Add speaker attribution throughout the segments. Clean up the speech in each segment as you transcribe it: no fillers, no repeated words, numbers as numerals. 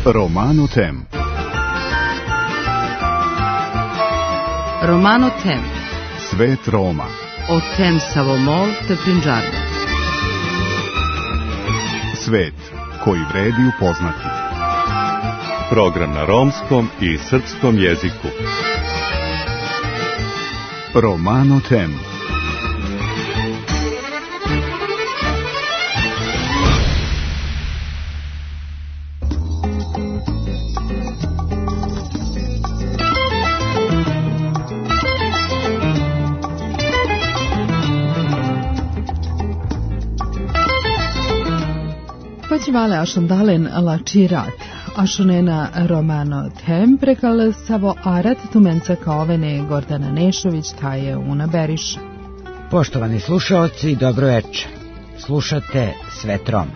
Speaker 1: Romano Tem.
Speaker 2: Romano Tem.
Speaker 1: Svet Roma.
Speaker 2: O tem Savomol te Prinđarno.
Speaker 1: Svet koji vredi upoznati.
Speaker 3: Program na romskom i srpskom jeziku.
Speaker 1: Romano Tem.
Speaker 4: Vale ašondalen lačirat, ašunena Romano Tem prekal savo arat tumenca kaovene Gordana Nešović taje una beriša.
Speaker 5: Poštovani slušaoci, dobro večer. Slušate Svet Roma.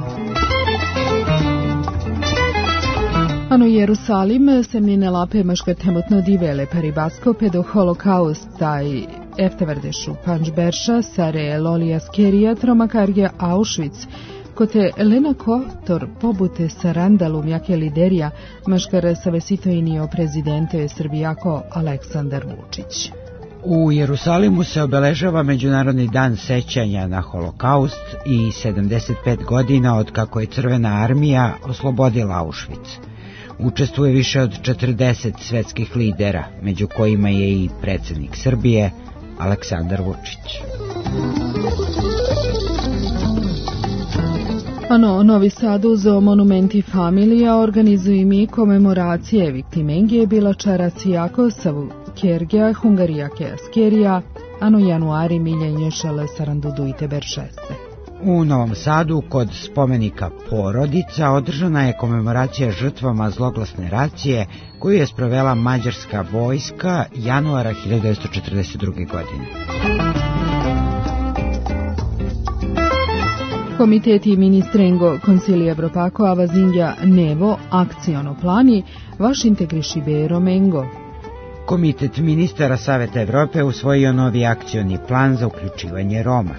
Speaker 4: Ano Jerusalim semnine lape maška temutno divele peribasko pedo holokaust taj efteverdešu pančberša sare lolija skerija tromakargija Auschwitz kote Elena Kotor pobute sarandalum jake liderija maškara savesitoinio prezidente Srbijako Aleksandar Vučić.
Speaker 5: U Jerusalimu se obeležava Međunarodni dan sećanja na holokaust i 75 godina od kako je Crvena armija oslobodila Auschwitz. Učestvuje više od 40 svetskih lidera, među kojima je i predsjednik Srbije Aleksandar Vučić.
Speaker 4: Ano, Novi Sad uzo monumenti familija organizuju mi komemoracije viktimengije bila čaracijako savu kergija hungarijake askerija, ano januari miljenje šale sarandudujte beršeste.
Speaker 5: U Novom Sadu kod spomenika Porodica održana je komemoracija žrtvama zloglasne racije koju je sprovela mađarska vojska januara 1942. godine.
Speaker 4: Komiteti ministrengo Consilio Evropako avazingja nevo akciono plani vaš integriši bero mengo.
Speaker 5: Komitet ministara Saveta Evrope usvojio novi akcioni plan za uključivanje Roma.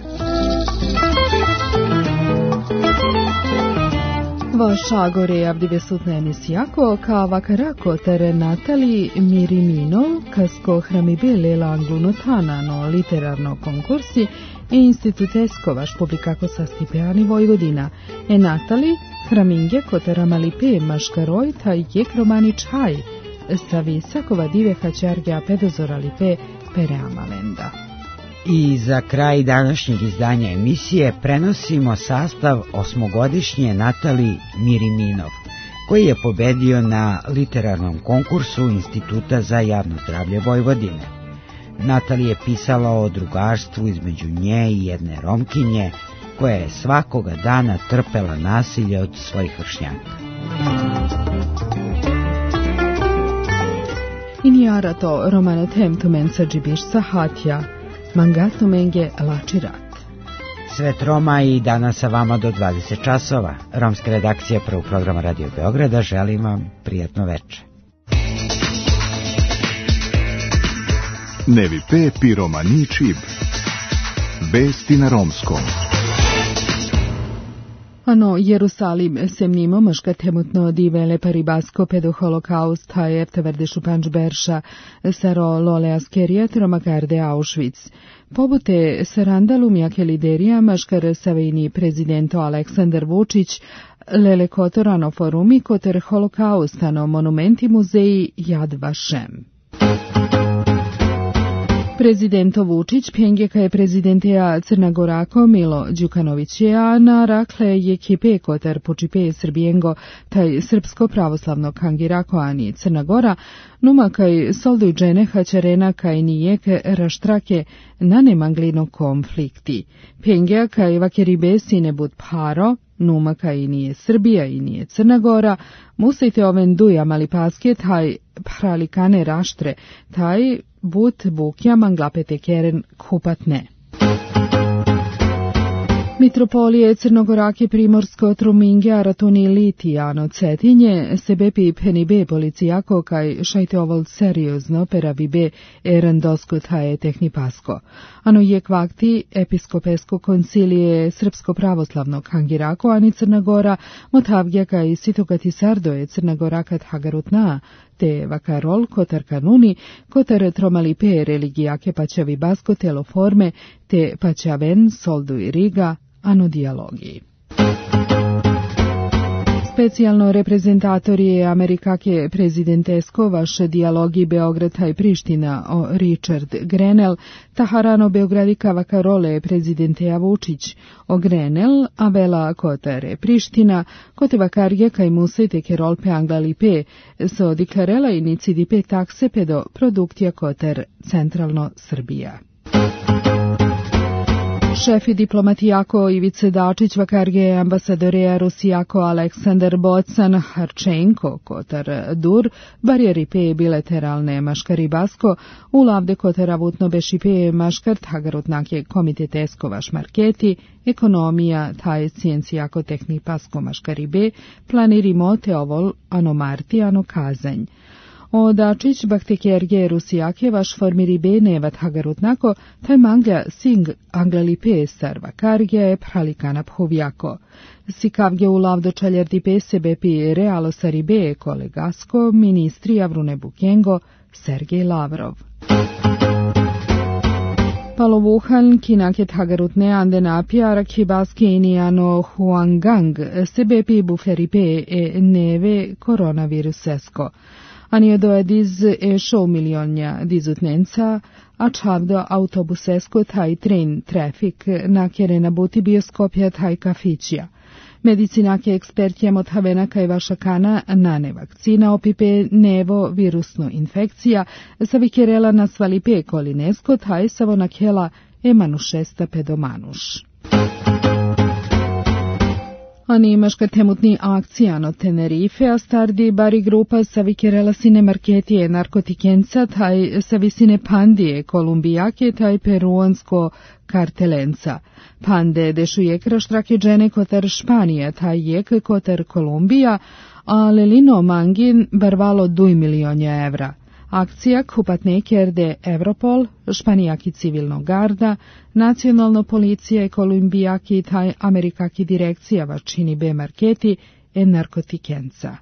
Speaker 4: Vaš agore avdive sutne emisijako ka vakarako tere Natali Miriminov kasko hramibele langlunotana no literarno konkursi i institutesko vaš publikako sa Stipeani Vojvodina. E Natali hraminge kotera malipe maškaroj ta jek romani čaj sa visakova dive haćargja pedozoralipe pereamalenda.
Speaker 5: I za kraj današnjeg izdanja emisije prenosimo sastav osmogodišnje Natali Miriminov, koji je pobedio na literarnom konkursu Instituta za javno zdravlje Vojvodine. Natali je pisala o drugarstvu između nje i jedne Romkinje, koja je svakoga dana trpela nasilje od svojih vršnjaka.
Speaker 4: Inijarato Romano Tem tumenca džibišca hatja, mangato menge lačirat.
Speaker 5: Svet Roma i danas sa vama do 20 časova. Romska redakcija prvog programa Radio Beograda želim vam prijatno večer.
Speaker 1: Nevi pe piromani čib. Vesti na romskom.
Speaker 4: Ano, Jerusalim semnimo maška temutno divele paribasko pedo holokaust haje efteverdešu pančberša saro lole askerija tromakarde Auschwitz. Pobute sarandalum jake liderija maškar savejni prezidento Aleksandar Vučić lele kotorano forumi koter holokaustano monumenti muzeji Yad Vashem. Prezidento Vučić pengeka je prezidenteja Crnagorako Milo Đukanovićeja na rakle je kipe kotar počipe Srbijengo taj srpsko pravoslavno kangirako ani Crnagora numa kaj solduj džene haćarena kaj nijek raštrake na nemanglino konflikti. Pengea kaj vakeribe sine bud paro numa kaj nije Srbija i nije Crnagora, musajte oven duja malipaske taj pralikane raštre, taj but bukja manglapete keren kupatne. Mitropolije Crnogorake Primorsko Truminge Aratuni Litijano Cetinje sebepi penibe policijako kaj šajte ovol seriozno peravibe erandosko taje tehnipasko. Ano je kvakti episkopesko koncilije Srpsko pravoslavno Kangirako ani Crnagora motavgja kaj sitokati sardoje Crnagorakat Hagarutna te vakarol kotar kanuni, kotar tromalipe religijake paćavi basko teloforme, te paćaven soldu i riga, ano dijalogiji. Specijalno reprezentatorije Amerikake prezidentesko vaš dijalogi Beograda i Priština o Richard Grenell, taharano Beogradika vakarole prezidenteja Vučić o Grenell, a vela kotare Priština, kote vakarje kaj musajte kerol pe anglalipe, so deklarela inicidipe takse pedo produktija kotar centralno Srbija. Šefi diplomatijako Ivice Dačić vakarge ambasadoreja Rusijako Aleksandar Bocan Harčenko kotar dur barijeri pe bilateralne maškari basko u lavde kotara vutno beši pe maškart hagarutnake komitetesko vaš marketi ekonomija taj cijencijako tehnik pasko maškari be planirimo te ovol ano marti ano kazanj. O Dačić baktekerge Rusijake vaš formiri be nevat hagarutnako, taj manglja sing anglalipe sarva karge pralikana phovjako. Sikavge u lavdo čaljerdi pe sebe pi realo saribe kolegasko ministri Avrune Bukengo Sergej Lavrov. Palovuhan kinaket hagarutne andenapia rakibaske inijano Huangang sebe pi buferipe e neve koronavirusesko. Anije doediz šou milionja dizutnenca, a čavdo autobusesko taj tren trafik nakjere nabuti bioskopja taj kafićija. Medicinake ekspertje mothavena kaj vaša kana nane vakcina opipe nevo virusno infekcija, savikjerela nasvalipe kolinesko taj savo nakjela emanušesta pedomanuš. Ani imaška temutni akcijano Tenerife, a stardi bari grupa savikjerela sine marketije narkotikenca, taj savisine pandije kolumbijake, taj peruansko kartelenca. Pande dešu jek raštrake džene kotar Španija, taj jek kotar Kolumbija, a lelino mangin barvalo 2 milionja evra. Akcija kupatne kerde Evropol, Španijaki civilno garda, nacionalno policija i kolumbijaki taj Amerikaki direkcija vačini B marketi e narkotikenca.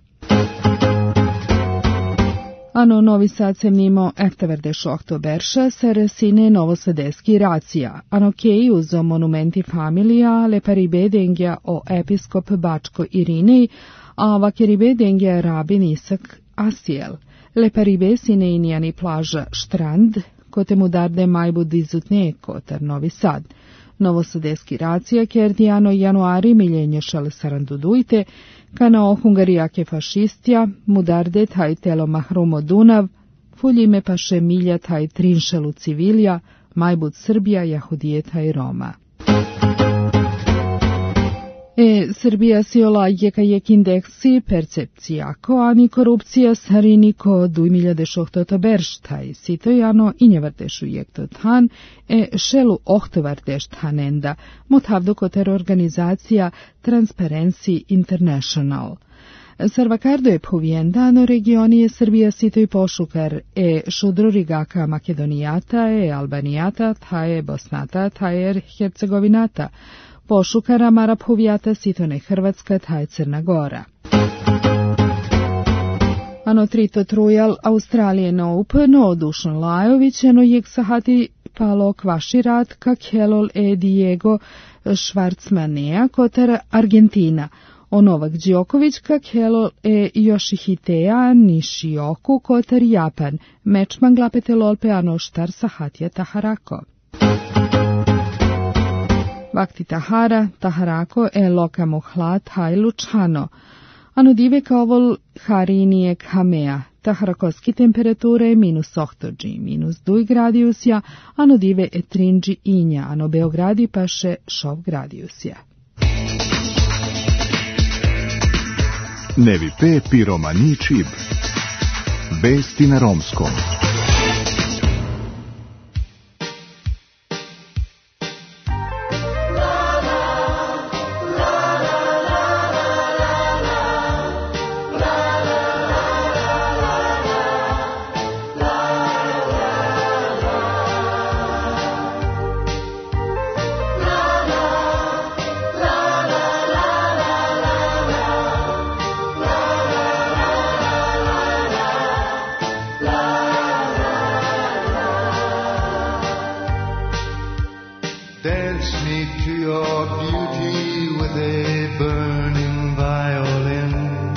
Speaker 4: Ano Novi Sad se mnimo efteverdešu oktoberša ser sine novosadeski racija, ano keji uzo monumenti familija le paribe dengja o episkop Bačko Irinej, a vakeribe dengja rabin Isak Asiel. Le paribe sine inijani plaža Štrand, kote mudarde majbu dizutne kotar Novi Sad. Novosadeski racija kerdijano januari miljenješal sarandudujte, kana o hungarijake fašistija, mudarde taj telo mahrumo Dunav, fuljime paše milja taj trinšelu civilja, majbud Srbija, Jahudijeta i Roma. Srbija si ola jeka jek indeksi percepcijako, ani korupcija sariniko 2016 berštaj, sitojano i njevardešu jekto tan, šelu ohtovardeš tanenda, motavdo koter organizacija Transparency International. Sarvakardo je povijendano regionije Srbija sitoj pošukar šudrorigaka Makedonijata, Albanijata, taje Bosnata, taje Hercegovinata, pošukara Mara povijata sitone Hrvatska, taj Crna Gora. Ano trito trujal Australijen Open, odušan Lajović, eno jek sahati palo kvaširat kak helol Diego Švarcmanea kotar Argentina. O Novak Đoković kak helol Yoshihiteja Nishioku kotar Japan. Mečman glapete lolpe ano štar sahatija Taharako. Vakti Tahara, Taharako loka mohla taj Lučano. Ano dive kaovol harinije kamea. Taharakoski temperature -8 -2 gradijusja, ano dive etrinđi inja, ano Beogradi paše šov gradijusja.
Speaker 1: Nevi pe piromani čib. Vesti na romskom.
Speaker 6: Dance me to your beauty with a burning violin.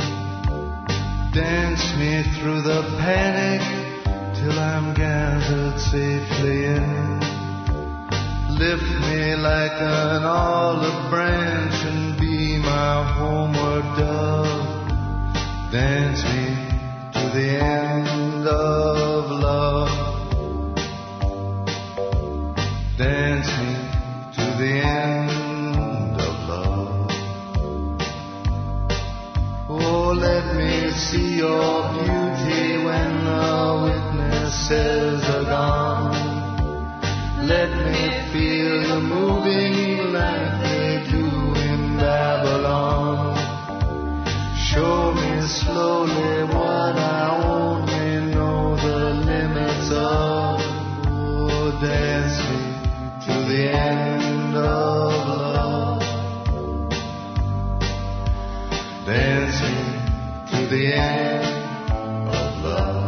Speaker 6: Dance me through the panic till I'm gathered safely in. Lift me like an olive branch and be my homeward dove. Dance me to the end of love. Dance me to the end of love. Oh, let me see your beauty when the witnesses are gone. Let me feel you moving like they do in Babylon. Show me slowly what I only know the limits of. Oh, dance me to the end of love. Dance me to the end of love.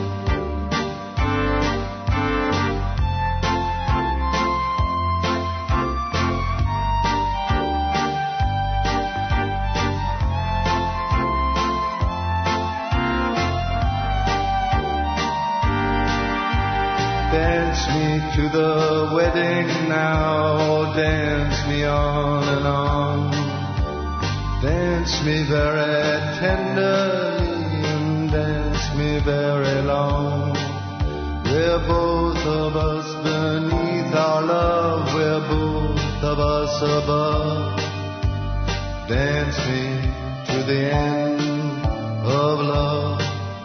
Speaker 6: Dance me to the wedding now, dance me on and on. Dance me very tenderly and dance me very long. We're both of us beneath our love, we're both of us above. Dance me to the end of love.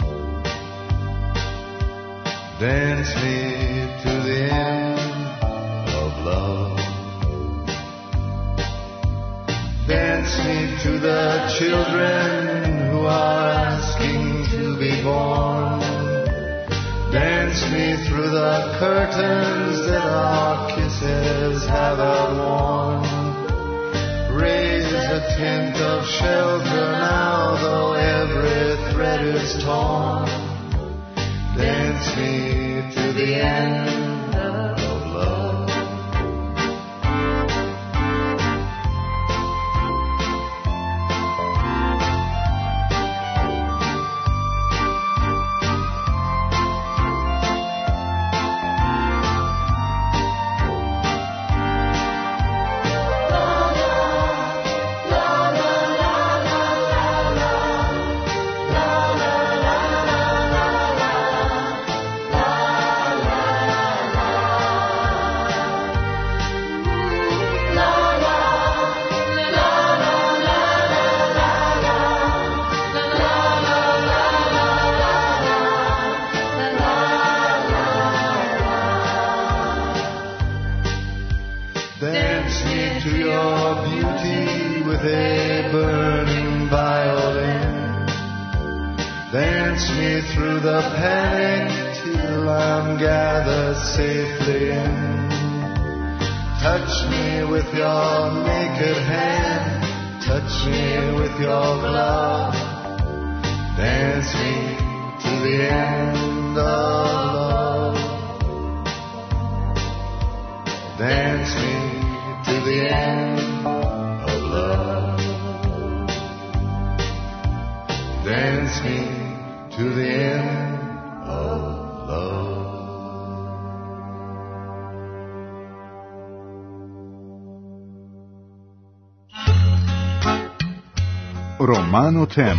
Speaker 6: Dance me to the end of love. Dance me to the children who are asking to be born. Dance me through the curtains that our kisses have outworn. Raise a tent of shelter now, though every thread is torn. Dance me to the end of love. Dance me to your beauty with a burning violin. Dance me through the panic till I'm gathered safely in. Touch me with your naked hand, touch me with your glove. Dance me to the end of love. Dance me to the end of love. Dance me to the end of love.
Speaker 1: Romano Tem.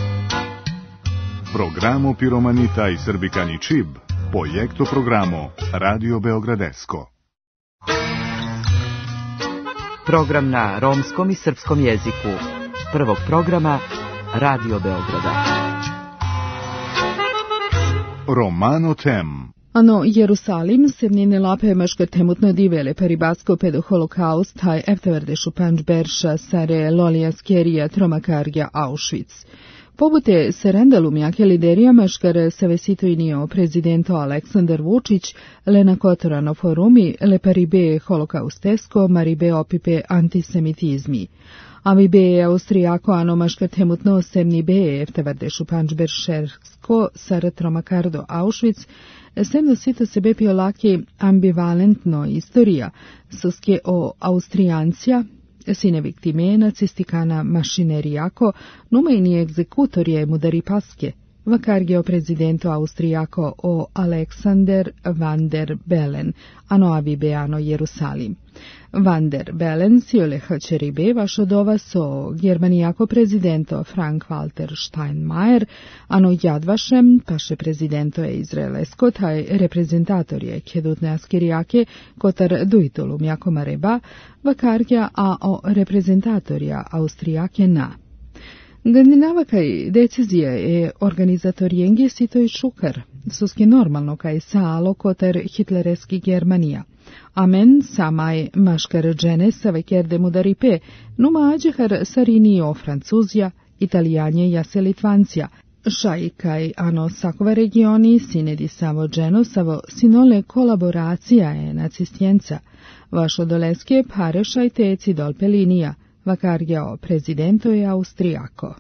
Speaker 1: Programo Piromanita i Srbikani Čib, projekto programo Radio Beogradesko.
Speaker 2: Program na romskom i srpskom jeziku. Prvog programa Radio Beograda.
Speaker 1: Romano Tem.
Speaker 4: Ano Jerusalim sevnine lapemaška temutno divele peribasko pedo holokaust haj efteverdešu pančberša sare lolija skerija tromakarja Auschwitz. Pobute serendalum jake liderija škare savesituinio prezidento Aleksandar Vučić, lena kotorano forumi, le paribe holokaustesko, maribe opipe antisemitizmi. Ami be Austrijako anomaška temutno semni be eftevardešu pančberšersko saratromakardo Auschwitz, semno sito sebe pio laki ambivalentno istorija, soske o Austrijancija, sine viktime nacistikana mašinerijako, numejni egzekutorje mudari paske, vakargeo prezidento Austrijako o Alexander van der Bellen, ano avibeano Jerusalim. Van der Bellen siole hačeribe vašodova so germanijako prezidento Frank-Walter Steinmeier, ano jadvašem paše prezidento je izraelesko, taj reprezentator je kedutne askirijake kotar duitolum jako mareba, vakargja a o reprezentatorja Austrijake na. Gandinava kaj decizija je organizatorijengi sito i šukar, suski normalno kaj saalo kotar hitlereski Germanija. Amen samaj maškar džene savekerde mudaripe, numa ađehar sarini o Francuzja, Italijanje jase Litvancija, šaj kaj ano sakova regioni sinedi savo dženo savo sinole kolaboracija je nacistjenca, vašo doleske pare šajteci dolpe linija, vakargeo prezidento je Austrijako.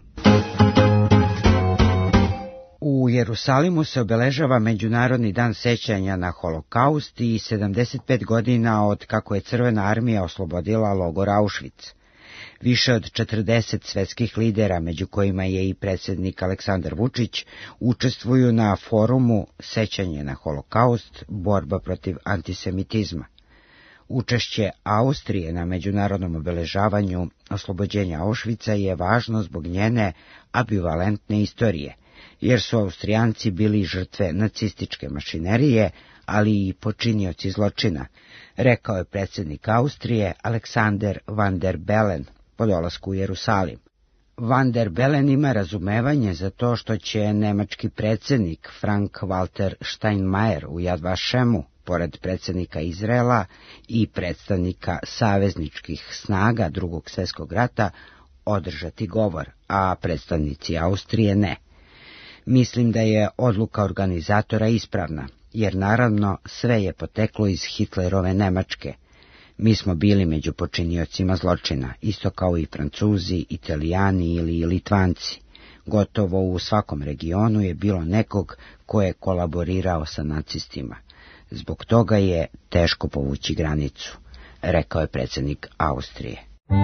Speaker 5: U Jerusalimu se obeležava Međunarodni dan sećanja na Holokaust i 75 godina od kako je Crvena armija oslobodila logor Auschwitz. Više od 40 svetskih lidera, među kojima je i predsjednik Aleksandar Vučić, učestvuju na forumu Sećanje na Holokaust, borba protiv antisemitizma. Učešće Austrije na međunarodnom obeležavanju oslobođenja Auschwitza je važno zbog njene ambivalentne istorije, jer su Austrijanci bili žrtve nacističke mašinerije, ali i počinioci zločina, rekao je predsjednik Austrije Alexander van der Bellen po dolasku u Jerusalim. Van der Bellen ima razumevanje za to što će nemački predsjednik Frank-Walter Steinmeier u Yad Vašemu, pored predsjednika Izraela i predstavnika savezničkih snaga Drugog svjetskog rata, održati govor, a predstavnici Austrije ne. Mislim da je odluka organizatora ispravna, jer naravno sve je poteklo iz Hitlerove Nemačke. Mi smo bili među počiniocima zločina, isto kao i Francuzi, Italijani ili Litvanci. Gotovo u svakom regionu je bilo nekog ko je kolaborirao sa nacistima. Zbog toga je teško povući granicu, rekao je predsjednik Austrije.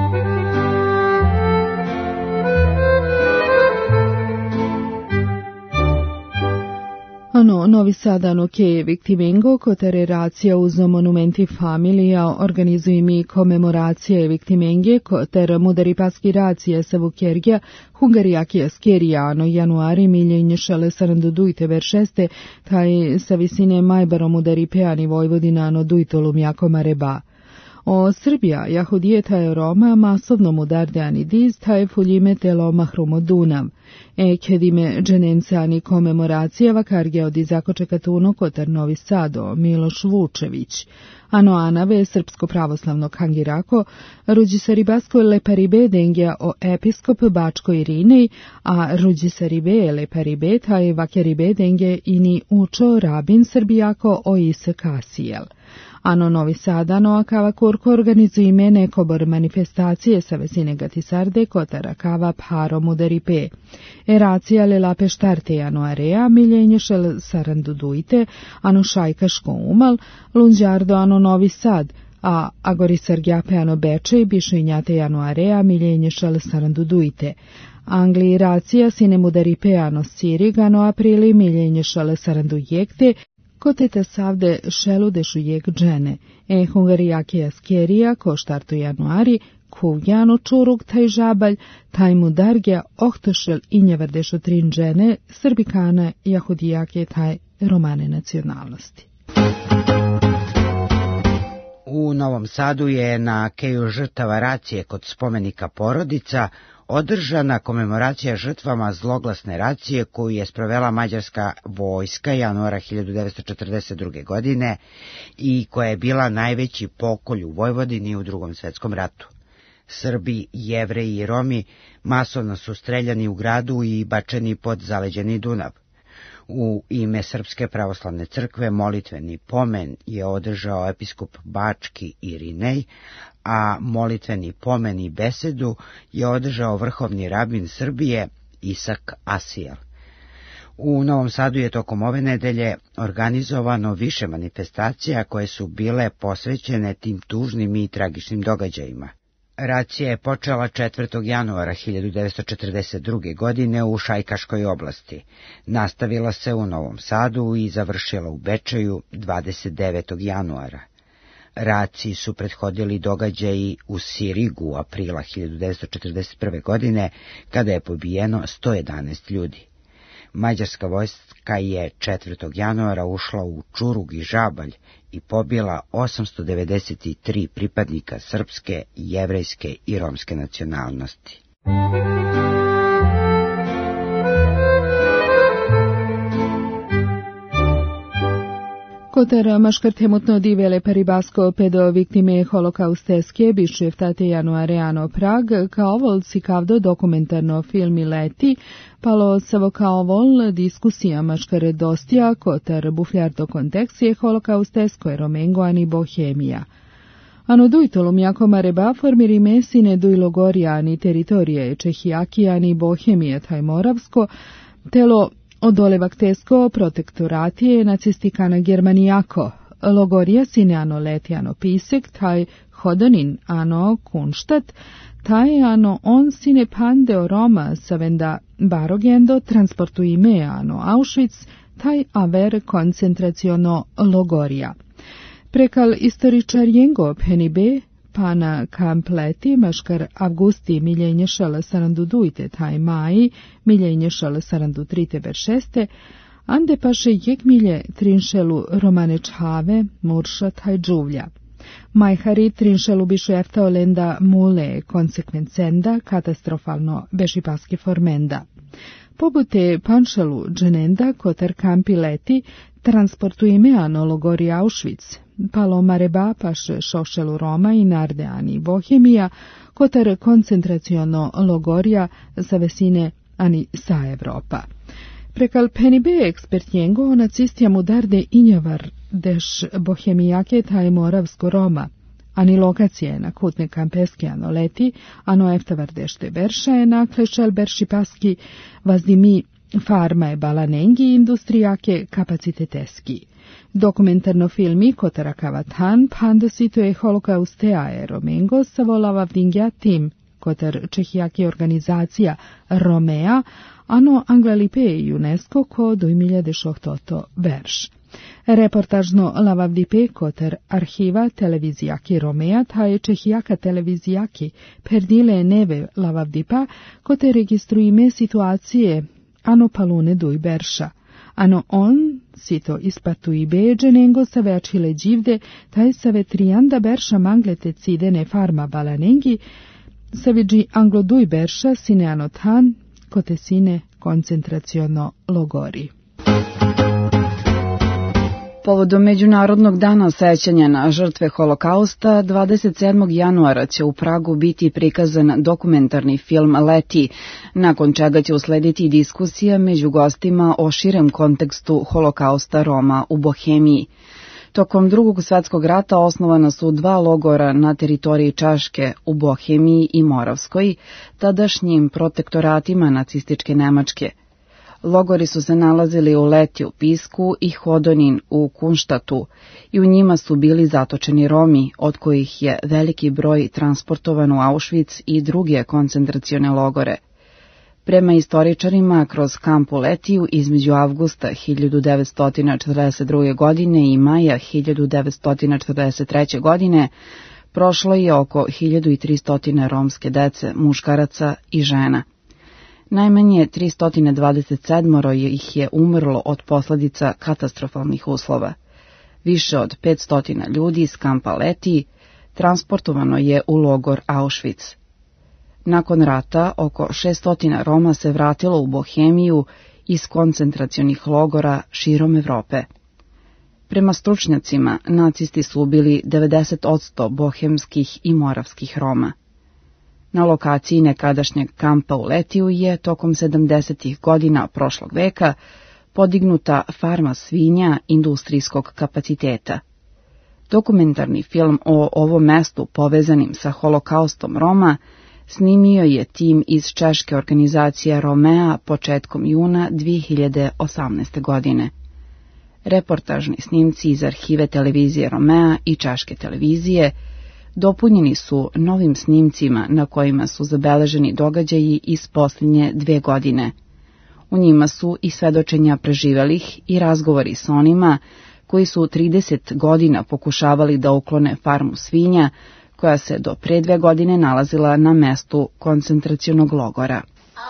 Speaker 4: Novi Sad che victimengo kotere racija uzo monumenti familija organizujemi komemoracije victimenge koter mudaripaski racija savukjergja hungarijaki skerijano januari miljenje šele sarandudujte veršeste taj sa visine majbaro mudaripeani Vojvodinano dujtolum jako mareba. O Srbija, jahudijeta je Roma, masovno mudardeani diz, taj fuljime telo mahrumo Dunav. Kedime dženenciani komemoracija vakarge od izakočekatuno kotar Novi Sado, Miloš Vučević. Ano anave srpsko pravoslavno kangirako, ruđisaribasko leparibe dengja o episkop Bačko Irinej, a ruđisaribe leparibe taj vakeribe dengje ini učo rabin Srbijako o is Kasijel. Ano Novi Sadano akava kurko organizuje nekobor manifestacije sa vesine gatisarde kotara kava paro mudaripe. Eracija lela peštarte januarea miljenje šel sarandudujte, ano šajkaško umal, lunđardo ano Novi Sad, a agorisargjape ano beče i bišinjate januarea miljenje šel sarandudujte. Angli racija sine mudaripe ano sirigano aprili miljenje šel sarandujekte, koteta savde šeludešu jek džene, hungarijake skerija ko štartu januari, kuvjano čurug taj žabalj, taj mudargja ohtošel i njevrdešo trin džene, srbikana jahudijake taj romane nacionalnosti.
Speaker 5: U Novom Sadu je na keju žrtava racije kod spomenika Porodica održana komemoracija žrtvama zloglasne racije koju je sprovela mađarska vojska januara 1942. godine i koja je bila najveći pokolj u Vojvodini u Drugom svjetskom ratu. Srbi, Jevreji i Romi masovno su streljani u gradu i bačeni pod zaleđeni Dunav. U ime Srpske pravoslavne crkve molitveni pomen je održao episkop Bački Irinej, a molitveni pomen i besedu je održao vrhovni rabin Srbije Isak Asijal. U Novom Sadu je tokom ove nedelje organizovano više manifestacija koje su bile posvećene tim tužnim i tragičnim događajima. Racija je počela 4. januara 1942. godine u Šajkaškoj oblasti. Nastavila se u Novom Sadu i završila u Bečeju 29. januara. Raciji su prethodili događaji u Sirigu aprila 1941. godine, kada je pobijeno 111 ljudi. Mađarska vojska je 4. januara ušla u Čurug i Žabalj i pobila 893 pripadnika srpske, jevrejske i romske nacionalnosti.
Speaker 4: Koter maškartemutno divele peribasko pedo viktime holokausteske biševtate januareano Prag, kao vol cikavdo dokumentarno filmi leti, palo savo kao vol diskusija maškare dostija koter bufljarto konteksije holokaustesko romengo ani bohemija. Ano dujtolum jako mareba formiri mesine dujlogorija ani teritorije Čehijaki ani bohemije taj moravsko, telo odolevaktesko protektoratije nacistikana Germanijako, logorija sine ano leti ano pisek, taj hodanin ano kunštat, taj ano on sine pandeo Roma savenda barogendo transportu ime ano Auschwitz, taj aver koncentraciono logorija. Prekal istoričarjengo penibe, pana kampleti, maškar avgusti miljenješal sarandudujte taj maji, miljenješal sarandutrite veršeste, ande paše jekmilje trinšelu romane čhave, murša taj džuvlja. Majhari trinšelu bišu eftaolenda mule konsekvencenda, katastrofalno bešipaski formenda. Pobute panšelu dženenda kotar kampi leti, transportujeme ano logori Auschwitz, palo mareba paš šošelu Roma i Nardeani Bohemija, kotar koncentraciono logorija za vesine ani sa Evropa. Prekal penibe ekspertjengo nacistija mu darde injavar deš Bohemijake taj moravsko Roma, ani lokacije na kutne kampeske ano leti, ano eftavar dešte beršaje na klešal beršipaski, vazdimi farma je balanengi industrijake kapaciteteski. Dokumentarno filmi kotara kavatan pandasito je holokausteae romengo savolava vdingja tim kotar čehijaki organizacija Romea, ano anglalipe UNESCO ko 2018 verš. Reportažno lavavdipe kotar arhiva televizijaki Romea taj čehijaka televizijaki perdile neve lavavdipa kote registrujime situacije ano palune duj berša. Ano on sito ispatu i beđe nengo sa većile dživde taj sa vetrijanda berša manglete cidene farma balanengi sa veđi anglo duj berša sine anotan kote sine koncentraciono logori.
Speaker 7: Povodom Međunarodnog dana sećanja na žrtve holokausta, 27. januara će u Pragu biti prikazan dokumentarni film Leti, nakon čega će uslediti diskusija među gostima o širem kontekstu holokausta Roma u Bohemiji. Tokom Drugog svjetskog rata osnovana su 2 logora na teritoriji Češke u Bohemiji i Moravskoj, tadašnjim protektoratima nacističke Nemačke. Logori su se nalazili u Leti u Pisku i Hodonin u Kunštatu i u njima su bili zatočeni Romi, od kojih je veliki broj transportovan u Auschwitz i druge koncentracione logore. Prema istoričarima, kroz kamp u Letiju između avgusta 1942. godine i maja 1943. godine prošlo je oko 1300 romske dece, muškaraca i žena. Najmanje 327 ih je umrlo od posljedica katastrofalnih uslova. Više od 500 ljudi iz kampa Leti transportovano je u logor Auschwitz. Nakon rata oko 600 Roma se vratilo u Bohemiju iz koncentracionih logora širom Evrope. Prema stručnjacima, nacisti su ubili 90% bohemskih i moravskih Roma. Na lokaciji nekadašnjeg kampa u Letiju je tokom 70. godina prošlog veka podignuta farma svinja industrijskog kapaciteta. Dokumentarni film o ovom mestu povezanim sa holokaustom Roma snimio je tim iz češke organizacije Romea početkom juna 2018. godine. Reportažni snimci iz arhive televizije Romea i češke televizije dopunjeni su novim snimcima na kojima su zabeleženi događaji iz posljednje 2 godine. U njima su i svedočenja preživelih i razgovori s onima koji su 30 godina pokušavali da uklone farmu svinja, koja se do pre 2 godine nalazila na mestu koncentracionog logora.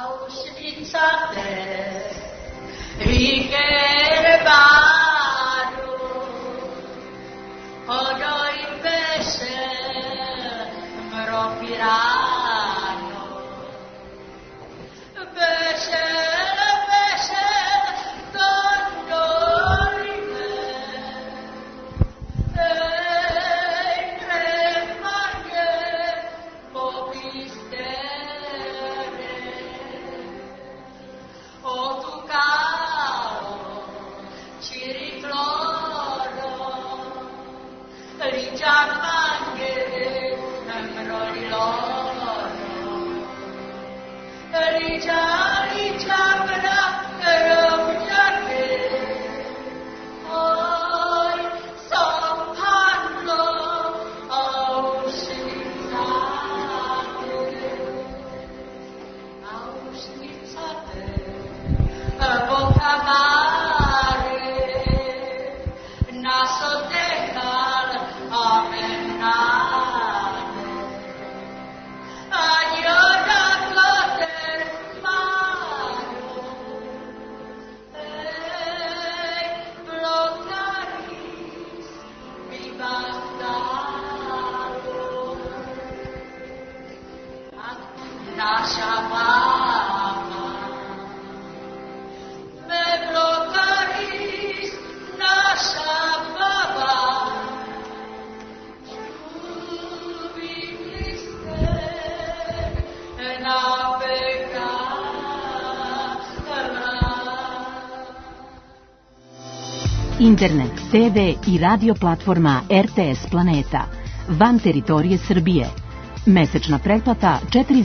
Speaker 8: Internet, TV i radio platforma RTS Planeta, van teritorije Srbije. Mesečna pretplata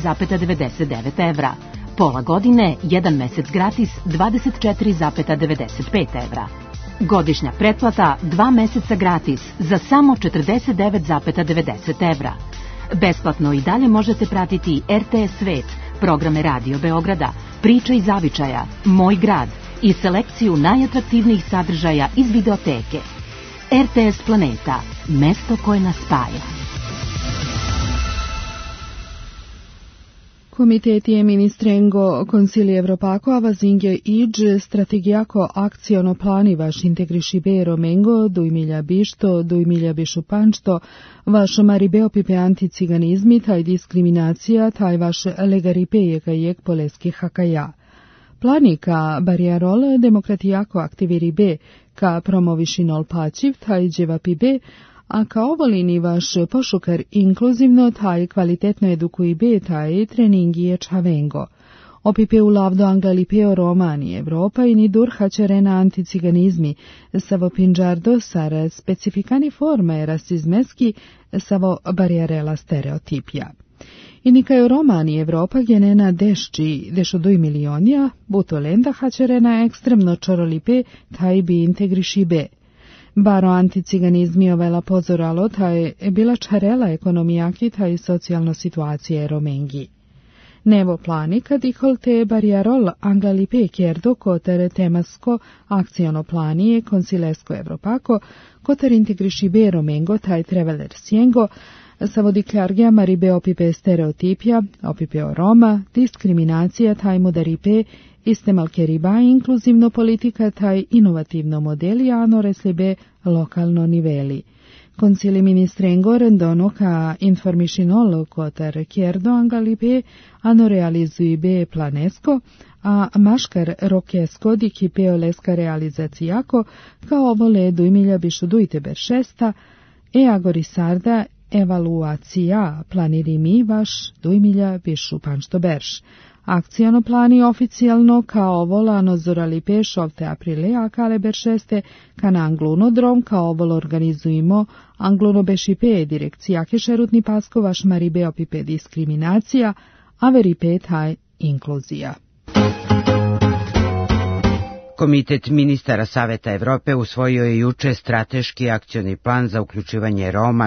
Speaker 8: 4,99 evra. Pola godine, 1 mesec gratis 24,95 evra. Godišnja pretplata 2 meseca gratis za samo 49,90 evra. Besplatno i dalje možete pratiti RTS Svet, programe Radio Beograda, Priča iz zavičaja, Moj grad i selekciju najatraktivnijih sadržaja iz videoteke. RTS Planeta, mesto koje nas spaja.
Speaker 4: Komiteti ministrengo Consilio Europako avazinge iđe strategijako akciono plani vaš integriši bero mengo 2025 panšto vaš maribeo pipe anticiganizmi taj diskriminacija taj vaš legaripeje kajek poleski hakaja. Planika barijarol demokratijako aktiviri be ka promovišinol pačiv taj dževapi be, a kao ovolini vaš pošukar inkluzivno taj kvalitetno edukuji be taj treningije čavengo. Opipe u lavdo anglalipeo romani Evropa i ni durha čerena anticiganizmi, savo pinđardo sar specifikani forme rasizmeski, savo barijarela stereotipija. I nikaj romani Evropa genena dešči dešo 2 milionija, butolenda hačerena ekstremno čorolipe taj bi integriši be. Baro anticiganizmi ovela pozoralo taj bila čarela ekonomijaki taj socijalno situacije romengi. Nevo plani kad iholte barijarol anglalipe kjerdo koter temasko akciono planije konsilesko Evropako koter integriši be romengo taj treveler sjengo savodiklargija maribe opipe stereotipija, opipeo Roma, diskriminacija taj modaripe, istemalkeriba inkluzivno politika taj inovativno modeli ano reslibe lokalno niveli. Concili ministrengo rendono ka informišinolo kotar kjerdo angalipe ano realizujbe planesko, a maškar rokesko dikipeo leska realizacijako kao ovole 2026 agorisarda evaluacija planirimi vaš 2025 panšto berš, Akcijano plani oficijalno kao volano zoralipe 7 aprile a cale berșeste ca na anglunodrom kao vol organizujemo anglunobešipe direkcija kešerutni paskovaš maribe opipe diskriminacija, a veripe taj inkluzija.
Speaker 5: Komitet ministara Saveta Evrope usvojio je juče strateški akcioni plan za uključivanje Roma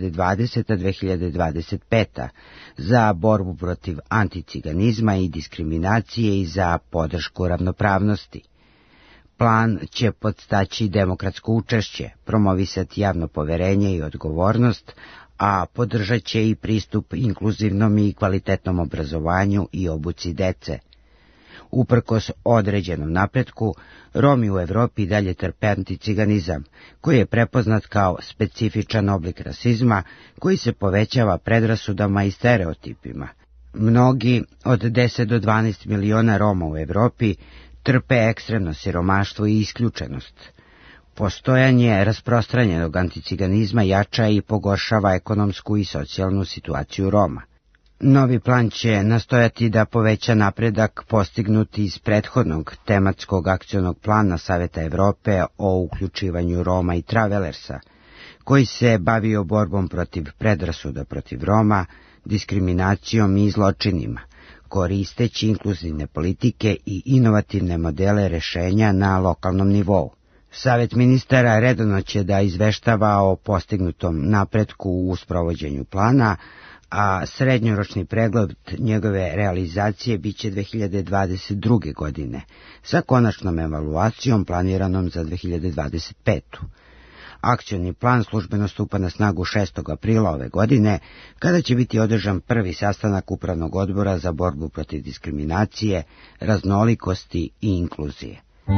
Speaker 5: 2020-2025 za borbu protiv anticiganizma i diskriminacije i za podršku ravnopravnosti. Plan će podstaći demokratsko učešće, promovisati javno poverenje i odgovornost, a podržat će i pristup inkluzivnom i kvalitetnom obrazovanju i obuci dece. Uprkos određenom napretku, Romi u Evropi dalje trpe anticiganizam, koji je prepoznat kao specifičan oblik rasizma koji se povećava predrasudama i stereotipima. Mnogi od 10 do 12 miliona Roma u Evropi trpe ekstremno siromaštvo i isključenost. Postojanje rasprostranjenog anticiganizma jača i pogoršava ekonomsku i socijalnu situaciju Roma. Novi plan će nastojati da poveća napredak postignuti iz prethodnog tematskog akcionog plana Saveta Evrope o uključivanju Roma i travelersa, koji se bavio borbom protiv predrasuda protiv Roma, diskriminacijom i zločinima, koristeći inkluzivne politike i inovativne modele rešenja na lokalnom nivou. Savet ministara redovno će da izveštava o postignutom napretku u sprovođenju plana, a srednjoročni pregled njegove realizacije biće 2022. godine, sa konačnom evaluacijom planiranom za 2025. Akcioni plan službeno stupa na snagu 6. aprila ove godine, kada će biti održan prvi sastanak Upravnog odbora za borbu protiv diskriminacije, raznolikosti i inkluzije.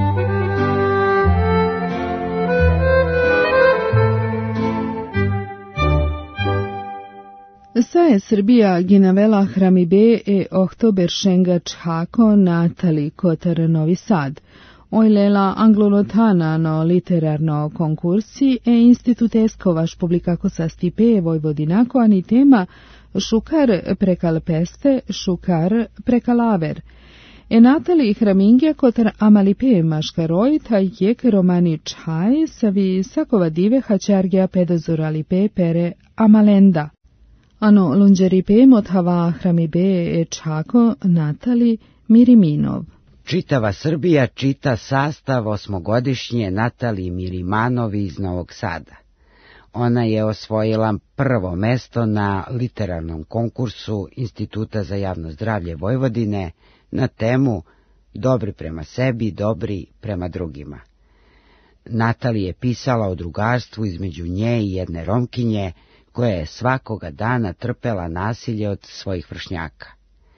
Speaker 4: Sae Srbija ginavela hramibe e oktoberšenga čhako Natali Kotar Novi Sad. Ojlela anglonotana no literarno konkursi e instituteskovaš publikako sa stipe Vojvodinako ani tema šukar prekal peste, šukar prekalaver. E Natali hraminge kotar amalipe maškaroj taj jek romani čhaj savi sakova dive hačargija pedozoralipe pere amalenda. Ano lunđeripe mothava hramibe e čhako Natali Miriminov.
Speaker 5: Čitava Srbija čita sastav 8-godišnje Natali Mirimanovi iz Novog Sada. Ona je osvojila prvo mesto na literarnom konkursu Instituta za javno zdravlje Vojvodine na temu Dobri prema sebi, dobri prema drugima. Natali je pisala o drugarstvu između nje i jedne Romkinje, koja je svakoga dana trpela nasilje od svojih vršnjaka.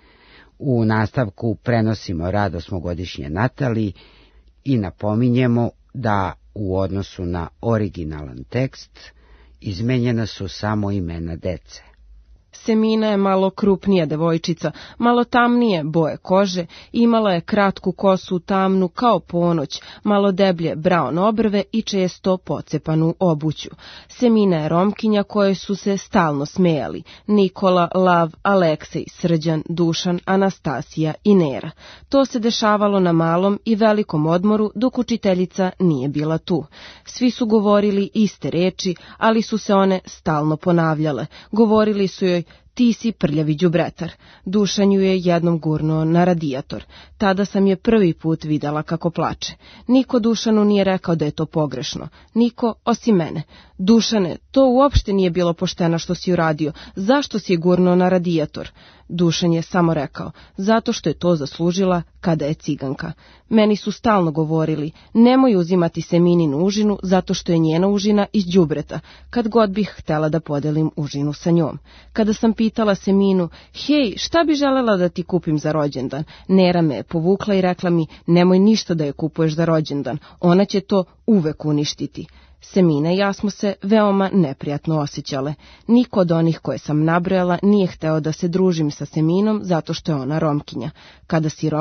Speaker 5: U nastavku prenosimo rad 8-godišnje Natali i napominjemo da u odnosu na originalan tekst izmenjena su samo imena dece.
Speaker 9: Semina je malo krupnija devojčica, malo tamnije boje kože, imala je kratku kosu tamnu kao ponoć, malo deblje braon obrve i često pocepanu obuću. Semina je Romkinja koje su se stalno smejali: Nikola, Lav, Aleksej, Srđan, Dušan, Anastasija i Nera. To se dešavalo na malom i velikom odmoru dok učiteljica nije bila tu. Svi su govorili iste reči, ali su se one stalno ponavljale. Govorili su joj: ti si prljavi đubretar. Dušan ju je jednom gurnuo na radijator. Tada sam je prvi put videla kako plače. Niko Dušanu nije rekao da je to pogrešno. Niko osim mene. Dušane, to uopšte nije bilo pošteno što si uradio. Zašto si je gurnuo na radijator? Dušan je samo rekao: zato što je to zaslužila kada je ciganka. Meni su stalno govorili: nemoj uzimati Semininu užinu zato što je njena užina iz đubreta, kad god bih htela da podelim užinu sa njom. Kada sam pitala Seminu: hej, šta bi želela da ti kupim za rođendan? Nera me je povukla i rekla mi: nemoj ništa da je kupuješ za rođendan, ona će to uvek uništiti. Semina i ja smo se veoma neprijatno osjećale. Niko od onih koje sam nabrojala nije hteo da se družim sa Seminom zato što je ona Romkinja. Kada si Rom,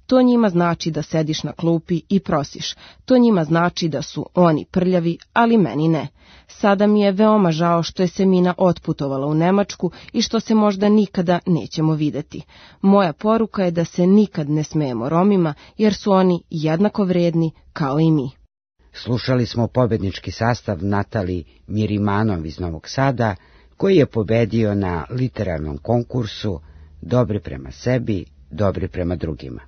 Speaker 9: To njima znači da sediš na klupi i prosiš. To njima znači da su oni prljavi, ali meni ne. Sada mi je veoma žao što je Semina otputovala u Nemačku i što se možda nikada nećemo videti. Moja poruka je da se nikad ne smejemo Romima, jer su oni jednako vredni kao i mi.
Speaker 5: Slušali smo pobednički sastav Natali Mirimanov iz Novog Sada, koji je pobedio na literarnom konkursu Dobri prema sebi, dobri prema drugima.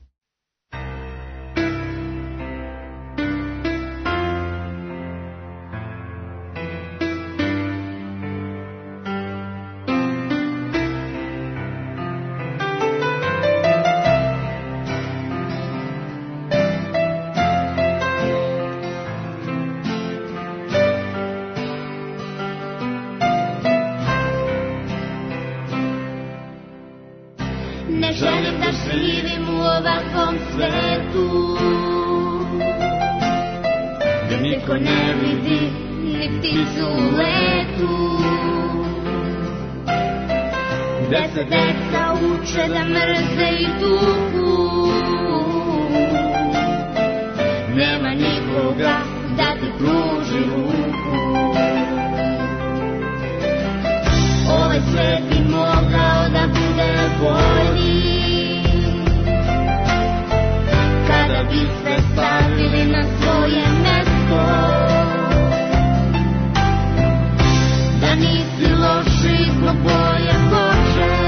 Speaker 10: Ne želim da živim u ovakvom svetu, da niko ne vidi ni pticu u letu, da se deca uče da mrze i tuku. Nema nikoga da ti pruži ruku. Ovaj svet bi mogao da bude bolji kada bi sve stavili na svoje mesto, da nisi loši zbog boje kože.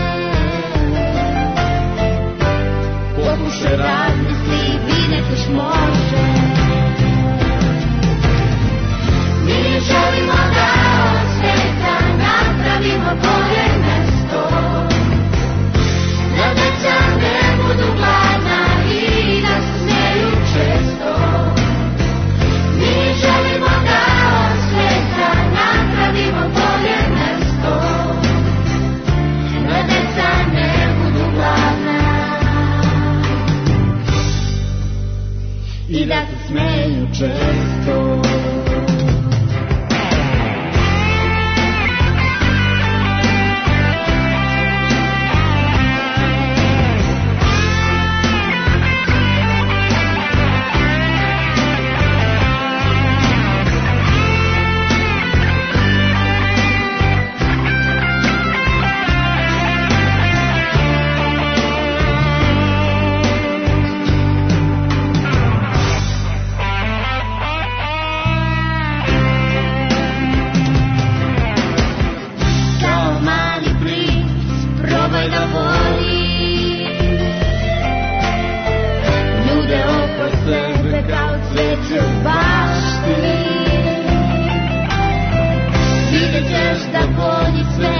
Speaker 10: Pokušaj razmisli, vidjet ćeš može. Mi želimo da od sveta napravimo bolje mesto, da deca ne budu gladna i da se smeju često. Mi želimo da od sveta napravimo bolje mesto, da deca ne budu gladna i da se smeju često. Vidjet ćeš da bolji sve